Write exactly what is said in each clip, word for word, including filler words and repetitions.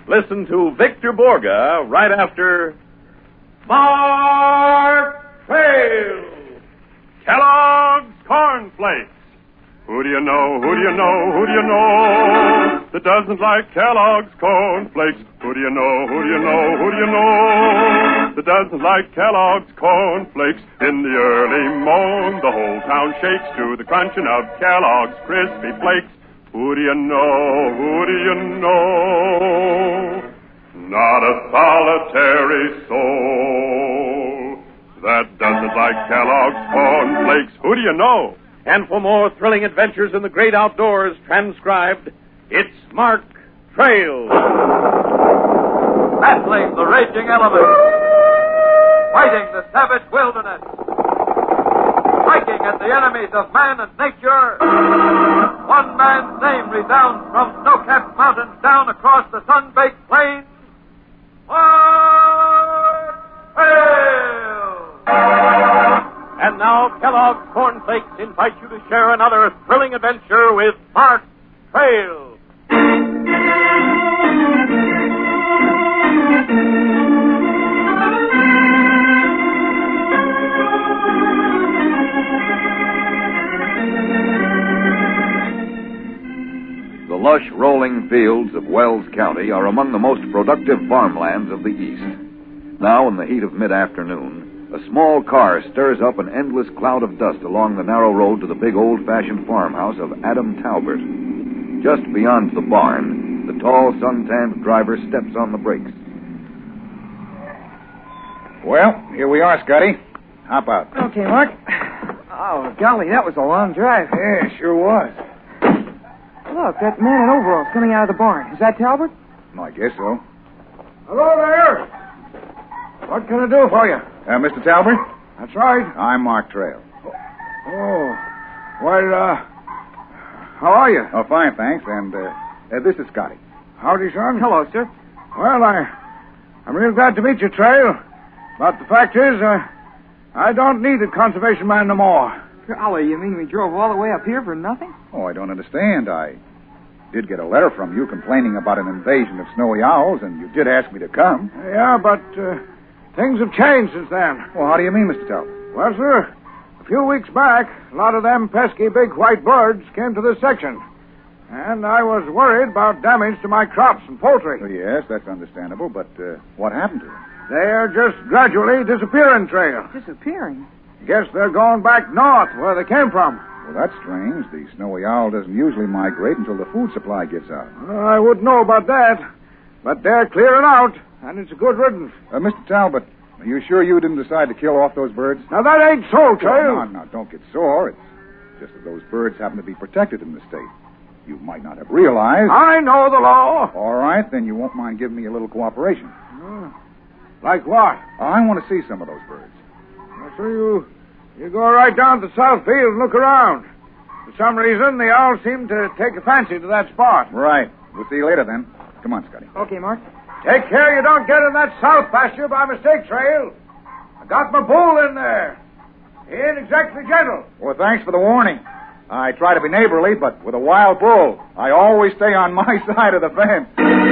Listen to Victor Borga right after Mark Trail. Kellogg's Corn Flakes. Who do you know, who do you know, who do you know that doesn't like Kellogg's Corn Flakes? Who do you know, who do you know, who do you know that doesn't like Kellogg's Corn Flakes? In the early morn, the whole town shakes to the crunching of Kellogg's crispy flakes. Who do you know, who do you know? Not a solitary soul that doesn't like Kellogg's Corn Flakes. Who do you know? And for more thrilling adventures in the great outdoors transcribed, it's Mark Trail. Battling the raging elements. Fighting the savage wilderness. Striking at the enemies of man and nature. One man's name resounds from snow-capped mountains down across the sun-baked plains. Mark Trail! And now, Kellogg's Corn Flakes invite you to share another thrilling adventure with Mark Trail. The lush rolling fields of Wells County are among the most productive farmlands of the East. Now, in the heat of mid-afternoon, a small car stirs up an endless cloud of dust along the narrow road to the big old-fashioned farmhouse of Adam Talbert. Just beyond the barn, the tall, sun-tanned driver steps on the brakes. Well, here we are, Scotty. Hop out. Okay, Mark. Oh, golly, that was a long drive. Yeah, sure was. Look, that man in overalls coming out of the barn. Is that Talbert? Well, I guess so. Hello there. What can I do for you? Uh, Mister Talbert? That's right. I'm Mark Trail. Oh. Well, uh, how are you? Oh, fine, thanks. And uh, uh, this is Scotty. Howdy, son. Hello, sir. Well, I, I'm real glad to meet you, Trail. But the fact is, uh, I don't need a conservation man no more. Golly, you mean we drove all the way up here for nothing? Oh, I don't understand. I did get a letter from you complaining about an invasion of snowy owls, and you did ask me to come. Yeah, but uh, things have changed since then. Well, how do you mean, Mister Talbot? Well, sir, a few weeks back, a lot of them pesky big white birds came to this section. And I was worried about damage to my crops and poultry. Oh, yes, that's understandable, but uh, what happened to them? They're just gradually disappearing, Trail. Disappearing? Guess they're going back north, where they came from. Well, that's strange. The snowy owl doesn't usually migrate until the food supply gets out. Well, I wouldn't know about that. But they're clearing out, and it's a good riddance. Uh, Mister Talbot, are you sure you didn't decide to kill off those birds? Now, that ain't so, Trail. No, no, no, don't get sore. It's just that those birds happen to be protected in the state. You might not have realized. I know the law. All right, then you won't mind giving me a little cooperation. Uh, like what? I want to see some of those birds. Well, so you, you go right down to the south field and look around. For some reason, the owls seem to take a fancy to that spot. Right. We'll see you later, then. Come on, Scotty. Okay, Mark. Take care you don't get in that south pasture by mistake, Trail. I got my bull in there. He ain't exactly gentle. Well, thanks for the warning. I try to be neighborly, but with a wild bull, I always stay on my side of the fence.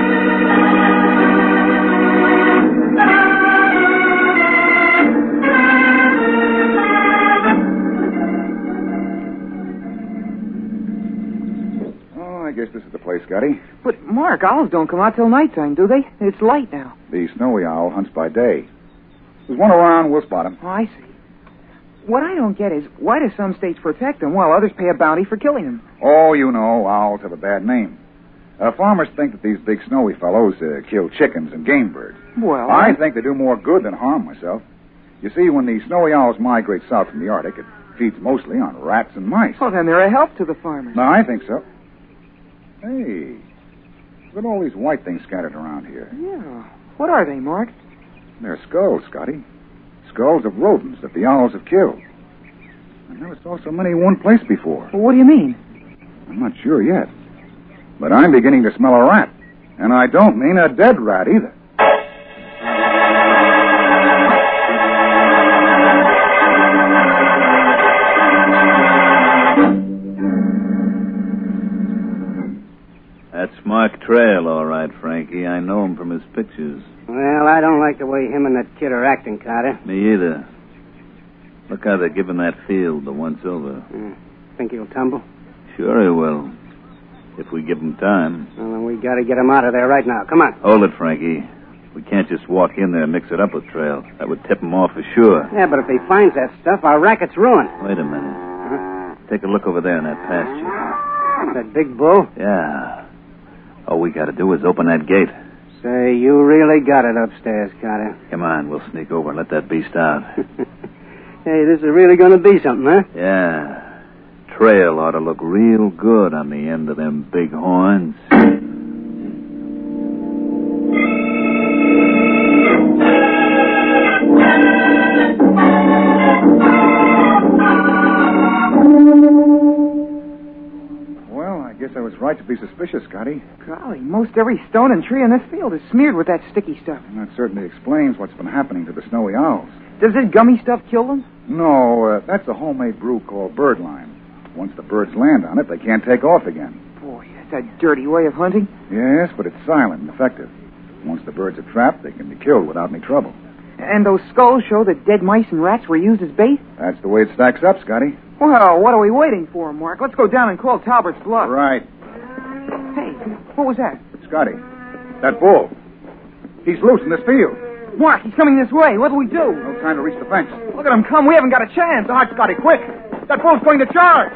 Oh, I guess this is the place, Scotty. But, Mark, owls don't come out till nighttime, do they? It's light now. The snowy owl hunts by day. There's one around, we'll spot him. Oh, I see. What I don't get is, why do some states protect them while others pay a bounty for killing them? Oh, you know, owls have a bad name. Uh, farmers think that these big snowy fellows uh, kill chickens and game birds. Well, I I... think they do more good than harm myself. You see, when the snowy owls migrate south from the Arctic, it feeds mostly on rats and mice. Well, then they're a help to the farmers. No, I think so. Hey, look at all these white things scattered around here. Yeah. What are they, Mark? They're skulls, Scotty. Skulls of rodents that the owls have killed. I never saw so many in one place before. Well, what do you mean? I'm not sure yet. But I'm beginning to smell a rat. And I don't mean a dead rat either. That's Mark Trail, all right, Frankie. I know him from his pictures. Well, I don't like the way him and that kid are acting, Carter. Me either. Look how they're giving that field the once-over. Uh, think he'll tumble? Sure he will. If we give him time. Well, then we got to get him out of there right now. Come on. Hold it, Frankie. We can't just walk in there and mix it up with Trail. That would tip him off for sure. Yeah, but if he finds that stuff, our racket's ruined. Wait a minute. Uh-huh. Take a look over there in that pasture. That big bull? Yeah. All we got to do is open that gate. Say, you really got it upstairs, Carter. Come on, we'll sneak over and let that beast out. Hey, this is really going to be something, huh? Yeah. Trail ought to look real good on the end of them big horns. Well, I guess I was right to be suspicious, Scotty. Golly, most every stone and tree in this field is smeared with that sticky stuff. And that certainly explains what's been happening to the snowy owls. Does this gummy stuff kill them? No, uh, that's a homemade brew called birdlime. Once the birds land on it, they can't take off again. Boy, that's a dirty way of hunting. Yes, but it's silent and effective. Once the birds are trapped, they can be killed without any trouble. And those skulls show that dead mice and rats were used as bait? That's the way it stacks up, Scotty. Well, what are we waiting for, Mark? Let's go down and call Talbert's bluff. Right. Hey, what was that? Scotty, that bull. He's loose in this field. Mark, he's coming this way. What'll we do? No time to reach the fence. Look at him come. We haven't got a chance. All right, Scotty, quick. That bull's going to charge.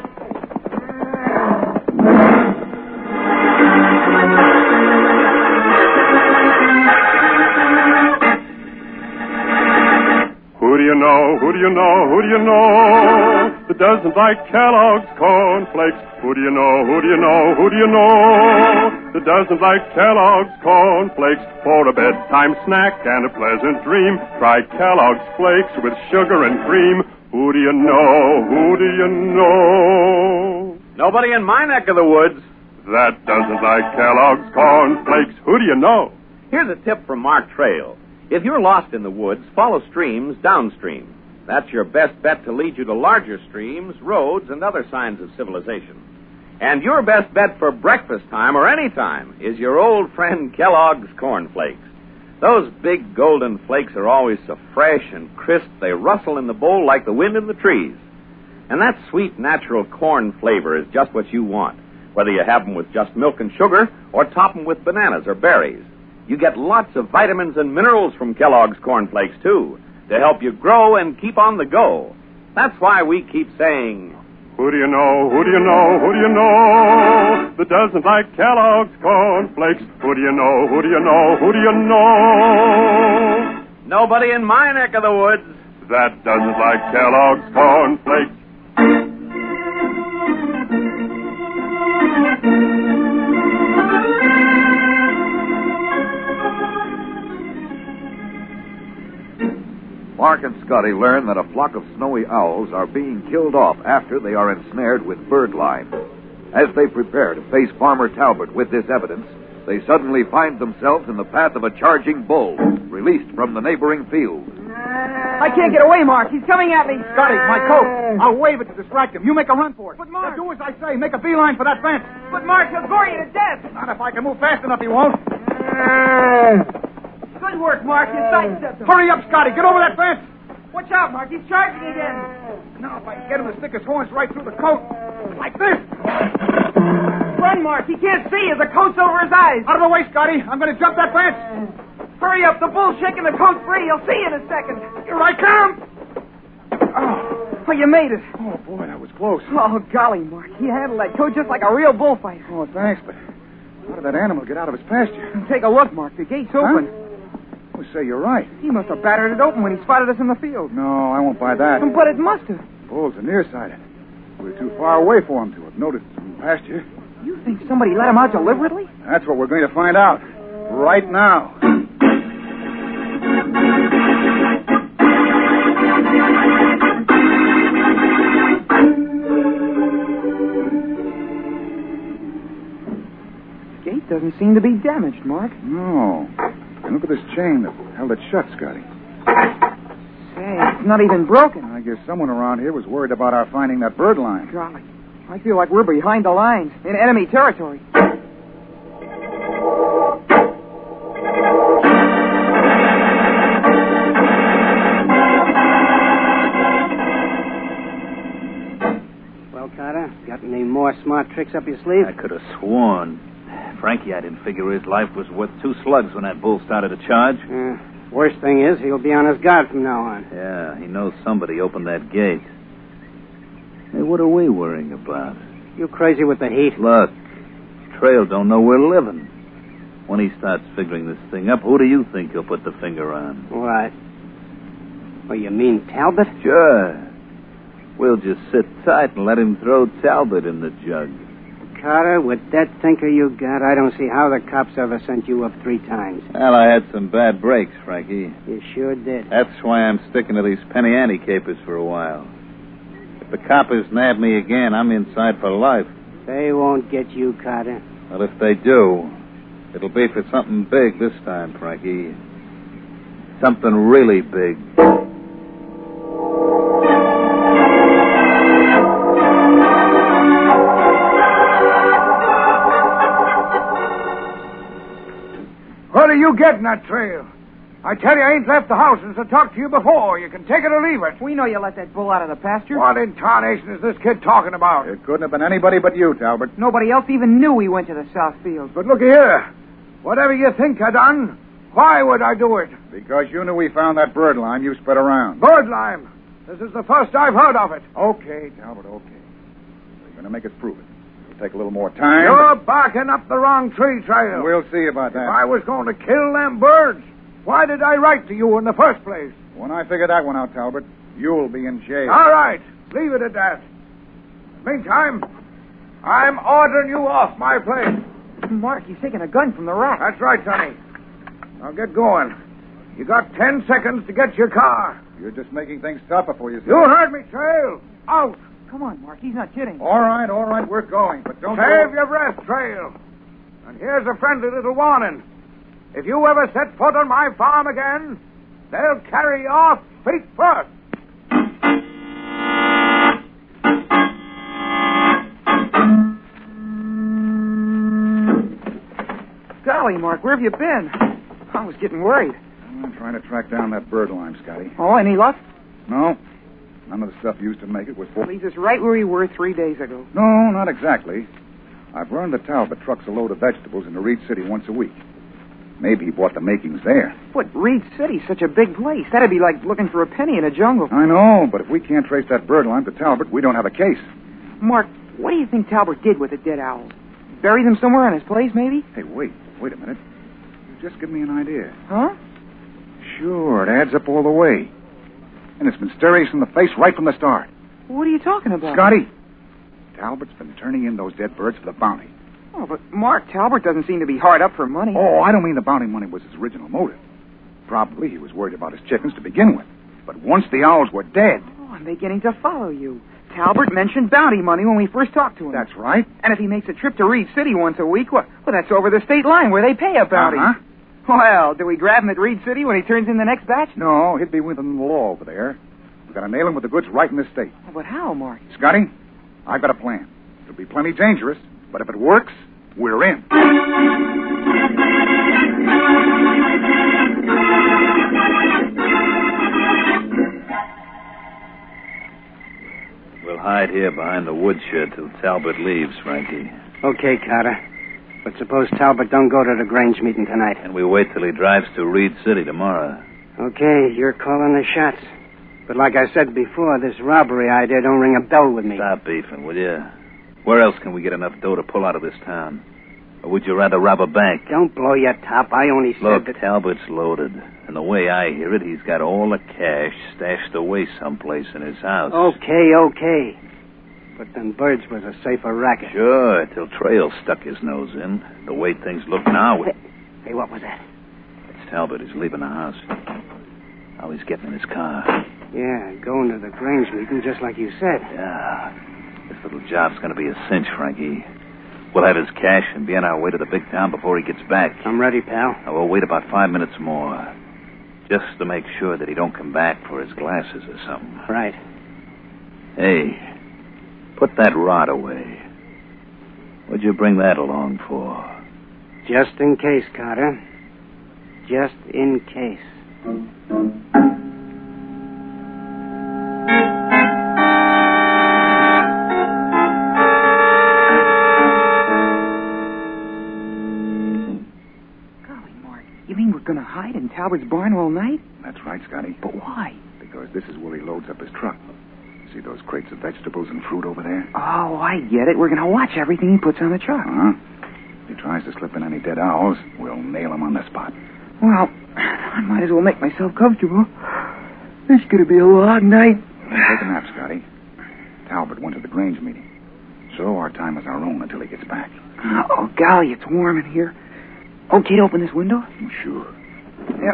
Who do you know, who do you know, who do you know that doesn't like Kellogg's cornflakes? Who do you know, who do you know, who do you know that doesn't like Kellogg's cornflakes? For a bedtime snack and a pleasant dream, try Kellogg's Flakes with sugar and cream. Who do you know, who do you know Nobody in my neck of the woods. that doesn't like Kellogg's cornflakes? Who do you know? Here's a tip from Mark Trail. If you're lost in the woods, follow streams downstream. That's your best bet to lead you to larger streams, roads, and other signs of civilization. And your best bet for breakfast time or any time is your old friend Kellogg's Cornflakes. Those big golden flakes are always so fresh and crisp they rustle in the bowl like the wind in the trees. And that sweet, natural corn flavor is just what you want, whether you have them with just milk and sugar or top them with bananas or berries. You get lots of vitamins and minerals from Kellogg's Cornflakes, too, to help you grow and keep on the go. That's why we keep saying, Who do you know, who do you know, who do you know that doesn't like Kellogg's cornflakes? Who do you know, who do you know, who do you know nobody in my neck of the woods. that doesn't like Kellogg's cornflakes? Mark and Scotty learn that a flock of snowy owls are being killed off after they are ensnared with birdlime. As they prepare to face Farmer Talbert with this evidence, they suddenly find themselves in the path of a charging bull, released from the neighboring field. I can't get away, Mark. He's coming at me. Scotty, my coat. I'll wave it to distract him. You make a run for it. But, Mark... Now do as I say. Make a beeline for that fence. But, Mark, he'll gore you to death. Not if I can move fast enough, he won't. Good work, Mark. You sidestepped him. Hurry up, Scotty. Get over that fence. Watch out, Mark. He's charging again. Now, if I can get him to stick his horns right through the coat. Like this. Run, Mark. He can't see as the coat's over his eyes. Out of the way, Scotty. I'm going to jump that fence. Hurry up. The bull's shaking the coat free. He'll see you in a second. Here I come. Oh, oh, you made it. Oh, boy, that was close. Oh, golly, Mark. He handled that coat just like a real bullfighter. Oh, thanks, but how did that animal get out of his pasture? Take a look, Mark. The gate's open. Huh? Oh, say, you're right. He must have battered it open when he spotted us in the field. No, I won't buy that. But it must have. Bulls are nearsighted. We're too far away for him to have noticed some pasture. You think somebody let him out deliberately? That's what we're going to find out. Right now. The gate doesn't seem to be damaged, Mark. No. And look at this chain that held it shut, Scotty. Say, it's not even broken. I guess someone around here was worried about our finding that bird line. Golly, I feel like we're behind the lines in enemy territory. more tricks up your sleeve? I could have sworn. Frankie, I didn't figure his life was worth two slugs when that bull started to charge. Uh, worst thing is, he'll be on his guard from now on. Yeah, he knows somebody opened that gate. Hey, what are we worrying about? You crazy with the heat? Look, Trail don't know we're living. When he starts figuring this thing up, who do you think he'll put the finger on? What? Oh, you mean Talbot? Sure. We'll just sit tight and let him throw Talbot in the jug. Carter, with that thinker you got, I don't see how the cops ever sent you up three times. Well, I had some bad breaks, Frankie. You sure did. That's why I'm sticking to these penny ante capers for a while. If the coppers nab me again, I'm inside for life. They won't get you, Carter. Well, if they do, it'll be for something big this time, Frankie. Something really big. What are you getting at, Trail? I tell you, I ain't left the house since I talked to you before. You can take it or leave it. We know you let that bull out of the pasture. What in tarnation is this kid talking about? It couldn't have been anybody but you, Talbot. Nobody else even knew we went to the South Field. But look here. Whatever you think I done, why would I do it? Because you knew we found that bird lime you spread around. Bird lime. This is the first I've heard of it. Okay, Talbot, okay. We're going to make us prove it. It'll take a little more time. You're barking up the wrong tree, Trail. We'll see about that. If I was going to kill them birds, why did I write to you in the first place? When I figure that one out, Talbot, you'll be in jail. All right. Leave it at that. Meantime, I'm ordering you off my place. Mark, he's taking a gun from the rack. That's right, Sonny. Now get going. You got ten seconds to get your car. You're just making things tougher for yourself. You heard me, Trail. Out. Come on, Mark. He's not kidding. All right, all right, we're going, but don't... Save your breath, Trail. And here's a friendly little warning. If you ever set foot on my farm again, they'll carry you off feet first. Golly, Mark, where have you been? I was getting worried. I'm trying to track down that bird lime, Scotty. Oh, any luck? No. None of the stuff used to make it was for... Leaves us right where we were three days ago. No, not exactly. I've learned that Talbot trucks a load of vegetables into Reed City once a week. Maybe he bought the makings there. But Reed City's such a big place. That'd be like looking for a penny in a jungle. I know, but if we can't trace that bird lime to Talbot, we don't have a case. Mark, what do you think Talbot did with the dead owls? Buried them somewhere in his place, maybe? Hey, wait. Wait a minute. You just give me an idea. Huh? Sure, it adds up all the way. And it's mysterious in the face right from the start. What are you talking about? Scotty, Talbot's been turning in those dead birds for the bounty. Oh, but Mark, Talbot doesn't seem to be hard up for money. Oh, I don't mean the bounty money was his original motive. Probably he was worried about his chickens to begin with. But once the owls were dead... Oh, I'm beginning to follow you. Talbot mentioned bounty money when we first talked to him. That's right. And if he makes a trip to Reed City once a week, well, well that's over the state line where they pay a bounty. Uh-huh. Well, do we grab him at Reed City when he turns in the next batch? No, he'd be within the law over there. We've got to nail him with the goods right in this state. Oh, but how, Mark? Scotty, I've got a plan. It'll be plenty dangerous, but if it works, we're in. We'll hide here behind the woodshed till Talbot leaves, Frankie. Okay, Carter. But suppose Talbot don't go to the Grange meeting tonight. And we wait till he drives to Reed City tomorrow. Okay, you're calling the shots. But like I said before, this robbery idea don't ring a bell with me. Stop beefing, will you? Where else can we get enough dough to pull out of this town? Or would you rather rob a bank? Don't blow your top. I only said Look, that... Talbot's loaded. And the way I hear it, he's got all the cash stashed away someplace in his house. Okay, okay. But them birds was a safer racket. Sure, till Trail stuck his nose in. The way things look now... Hey, hey, what was that? It's Talbot. He's leaving the house. Now he's getting in his car. Yeah, going to the Grange meeting just like you said. Yeah. This little job's going to be a cinch, Frankie. We'll have his cash and be on our way to the big town before he gets back. I'm ready, pal. Now, we'll wait about five minutes more. Just to make sure that he don't come back for his glasses or something. Right. Hey, put that rod away. What'd you bring that along for? Just in case, Carter. Just in case. You mean we're going to hide in Talbert's barn all night? That's right, Scotty. But why? Because this is where he loads up his truck. See those crates of vegetables and fruit over there? Oh, I get it. We're going to watch everything he puts on the truck. Uh-huh. If he tries to slip in any dead owls, we'll nail him on the spot. Well, I might as well make myself comfortable. It's going to be a long night. Take a nap, Scotty. Talbot went to the Grange meeting. So our time is our own until he gets back. Oh, golly, it's warm in here. Okay to open this window? Sure. Yep.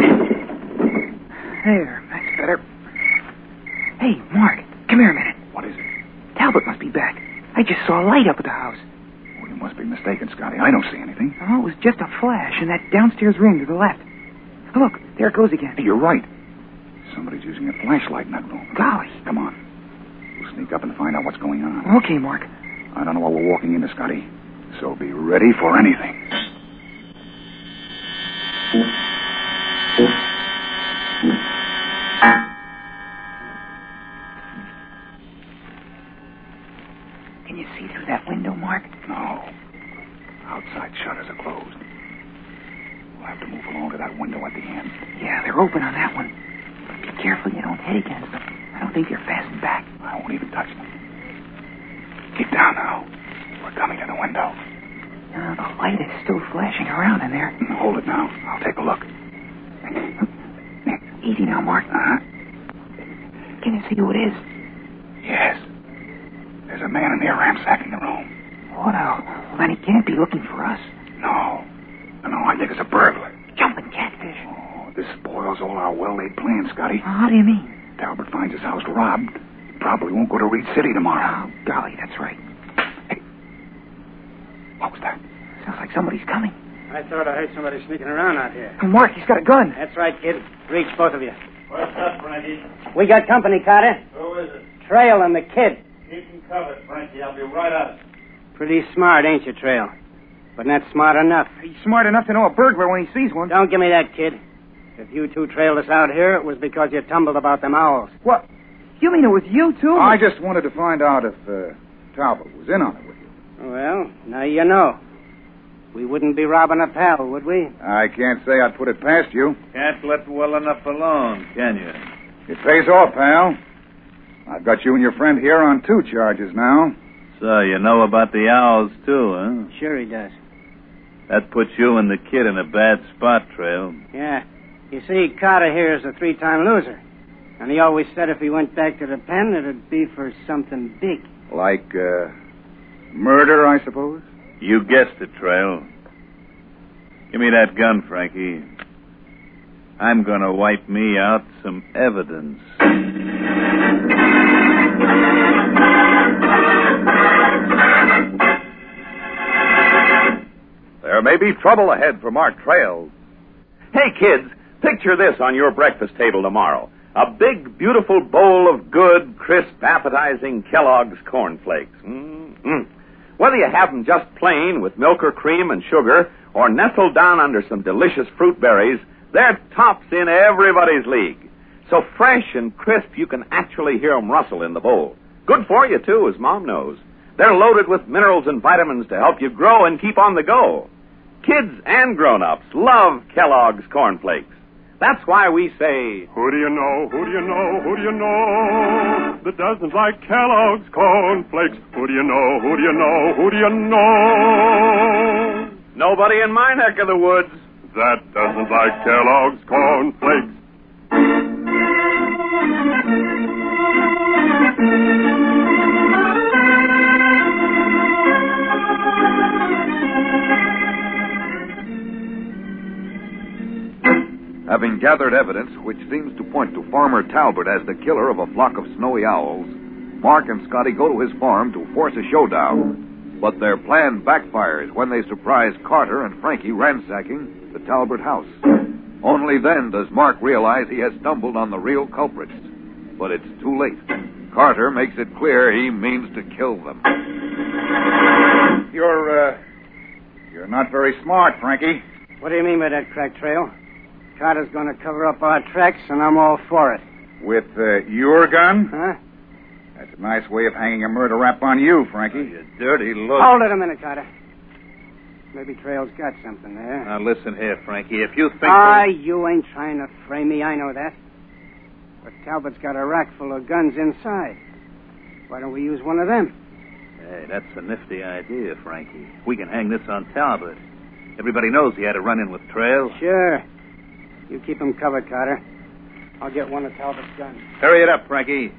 There, that's better. Hey, Mark, come here a minute. What is it? Talbot must be back. I just saw a light up at the house. Well, you must be mistaken, Scotty. I don't see anything. Oh, it was just a flash in that downstairs room to the left. Look, there it goes again. Hey, you're right. Somebody's using a flashlight in that room. Golly. Come on. We'll sneak up and find out what's going on. Okay, Mark. I don't know what we're walking into, Scotty. So be ready for anything. Can you see through that window, Mark? No. Outside shutters are closed. We'll have to move along to that window at the end. Yeah, they're open on that one. But be careful you don't hit against them. I don't think they're fastened back. I won't even touch them. Get down now. We're coming to the window. Uh, the light is still flashing around in there. Hold it now. I'll take a look. Easy now, Mark. Uh-huh. Can you see who it is? Yes. There's a man in there ransacking the room. Well, well, then he can't be looking for us. No. No, I think it's a burglar. Jumping catfish. Oh, this spoils all our well-laid plans, Scotty. Uh, how do you mean? Talbot finds his house robbed. Probably won't go to Reed City tomorrow. Oh, golly, that's right. Hey. What was that? Sounds like somebody's coming. I thought I heard somebody sneaking around out here. Oh, Mark, he's got a gun. That's right, kid. Reach, both of you. What's up, Frankie? We got company, Carter. Who is it? Trail and the kid. Keep him covered, Frankie. I'll be right up. Pretty smart, ain't you, Trail? But not smart enough. He's smart enough to know a burglar when he sees one. Don't give me that, kid. If you two trailed us out here, it was because you tumbled about them owls. What? You mean it was you, too? I just wanted to find out if uh, Talbot was in on it with you. Well, now you know. We wouldn't be robbing a pal, would we? I can't say I'd put it past you. Can't let well enough alone, can you? It pays off, pal. I've got you and your friend here on two charges now. So you know about the owls, too, huh? Sure he does. That puts you and the kid in a bad spot, Trail. Yeah. You see, Carter here is a three-time loser. And he always said if he went back to the pen, it'd be for something big. Like, uh, murder, I suppose? You guessed it, Trail. Give me that gun, Frankie. I'm gonna wipe me out some evidence. There may be trouble ahead for Mark Trail. Hey, kids, picture this on your breakfast table tomorrow. A big, beautiful bowl of good, crisp, appetizing Kellogg's cornflakes. Mm-hmm. Whether you have them just plain with milk or cream and sugar, or nestled down under some delicious fruit berries, they're tops in everybody's league. So fresh and crisp you can actually hear them rustle in the bowl. Good for you, too, as Mom knows. They're loaded with minerals and vitamins to help you grow and keep on the go. Kids and grown-ups love Kellogg's cornflakes. That's why we say... Who do you know, who do you know, who do you know that doesn't like Kellogg's cornflakes? Who do you know, who do you know, who do you know? Nobody in my neck of the woods. That doesn't like Kellogg's cornflakes. Having gathered evidence which seems to point to Farmer Talbot as the killer of a flock of snowy owls, Mark and Scotty go to his farm to force a showdown. But their plan backfires when they surprise Carter and Frankie ransacking the Talbot house. Only then does Mark realize he has stumbled on the real culprits. But it's too late. Carter makes it clear he means to kill them. You're, uh, you're not very smart, Frankie. What do you mean by that, Crack Trail? Carter's going to cover up our tracks, and I'm all for it. With uh, your gun? Huh? That's a nice way of hanging a murder rap on you, Frankie. You dirty look. Hold it a minute, Carter. Maybe Trail's got something there. Now, listen here, Frankie. If you think... Ah, you ain't trying to frame me. I know that. But Talbot's got a rack full of guns inside. Why don't we use one of them? Hey, that's a nifty idea, Frankie. We can hang this on Talbot. Everybody knows he had a run-in with Trail. Sure. You keep him covered, Carter. I'll get one of Talbot's guns. Hurry it up, Frankie.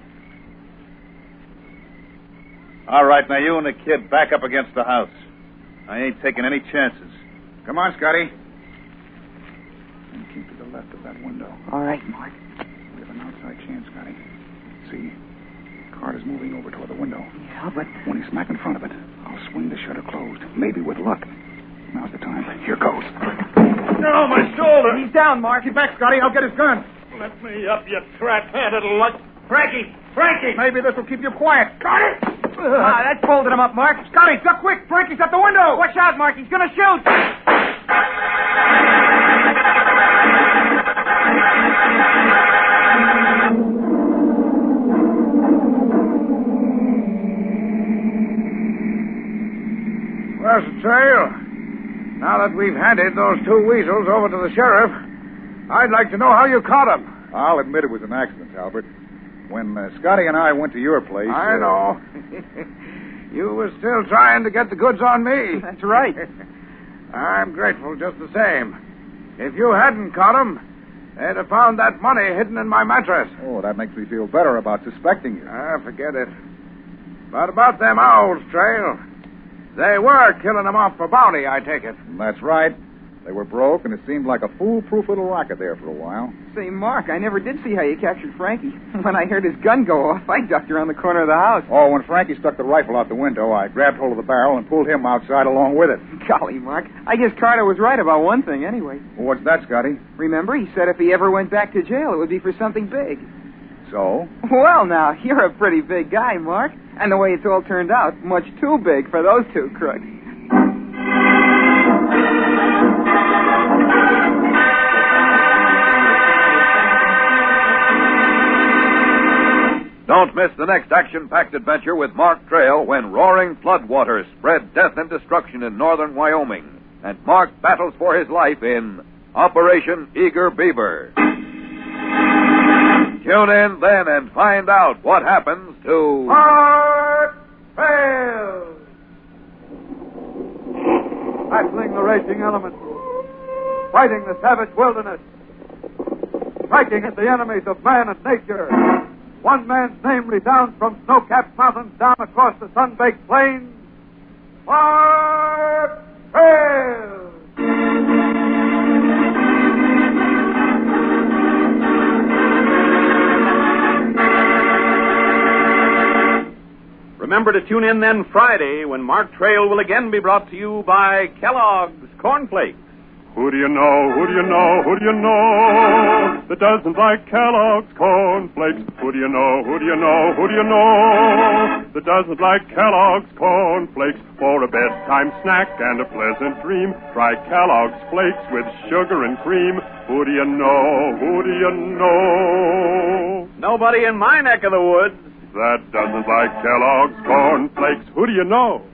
All right, now you and the kid back up against the house. I ain't taking any chances. Come on, Scotty. And keep to the left of that window. All right, Mark. We have an outside chance, Scotty. See? Carter's moving over toward the window. Yeah, but... When he's smack in front of it, I'll swing the shutter closed. Maybe with luck. Now's the time. Here goes. No, my shoulder. He's down, Mark. Get back, Scotty. I'll get his gun. Let me up, you trap-handed luck. Frankie! Frankie! Maybe this will keep you quiet. Got it? Ah, that folded him up, Mark. Scotty, duck quick. Frankie's at the window. Watch out, Mark. He's going to shoot. Where's the trail? Now that we've handed those two weasels over to the sheriff, I'd like to know how you caught them. I'll admit it was an accident, Albert. When uh, Scotty and I went to your place... I uh, know. You were still trying to get the goods on me. That's right. I'm grateful just the same. If you hadn't caught them, they'd have found that money hidden in my mattress. Oh, that makes me feel better about suspecting you. Ah, forget it. But about them owls, Trail, they were killing them off for bounty, I take it. That's right. They were broke, and it seemed like a foolproof little racket there for a while. Say, Mark, I never did see how you captured Frankie. When I heard his gun go off, I ducked around the corner of the house. Oh, when Frankie stuck the rifle out the window, I grabbed hold of the barrel and pulled him outside along with it. Golly, Mark, I guess Carter was right about one thing anyway. Well, what's that, Scotty? Remember, he said if he ever went back to jail, it would be for something big. So? Well, now, you're a pretty big guy, Mark. And the way it's all turned out, much too big for those two crooks. Don't miss the next action-packed adventure with Mark Trail when roaring floodwaters spread death and destruction in northern Wyoming, and Mark battles for his life in Operation Eager Beaver. Tune in then and find out what happens to... Mark Trail! Battling the raging elements, fighting the savage wilderness, striking at the enemies of man and nature. One man's name resounds from snow-capped mountains down across the sun-baked plains. Mark Trail! Remember to tune in then Friday when Mark Trail will again be brought to you by Kellogg's Corn Flakes. Who do you know, who do you know, who do you know that doesn't like Kellogg's Corn Flakes? Who do you know, who do you know, who do you know that doesn't like Kellogg's Corn Flakes? For a bedtime snack and a pleasant dream, try Kellogg's Flakes with sugar and cream. Who do you know, who do you know Nobody in my neck of the woods that doesn't like Kellogg's Corn Flakes? Who do you know?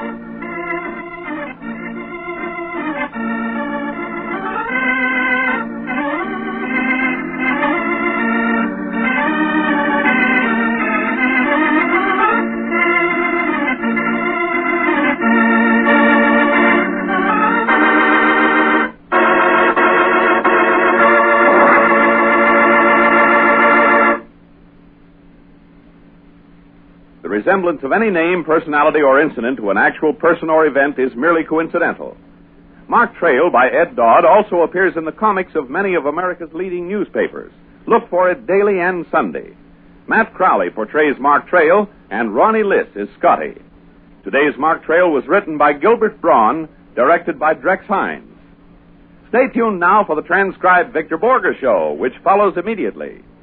The resemblance of any name, personality, or incident to an actual person or event is merely coincidental. Mark Trail by Ed Dodd also appears in the comics of many of America's leading newspapers. Look for it daily and Sunday. Matt Crowley portrays Mark Trail, and Ronnie Liss is Scotty. Today's Mark Trail was written by Gilbert Braun, directed by Drex Hines. Stay tuned now for the transcribed Victor Borger Show, which follows immediately.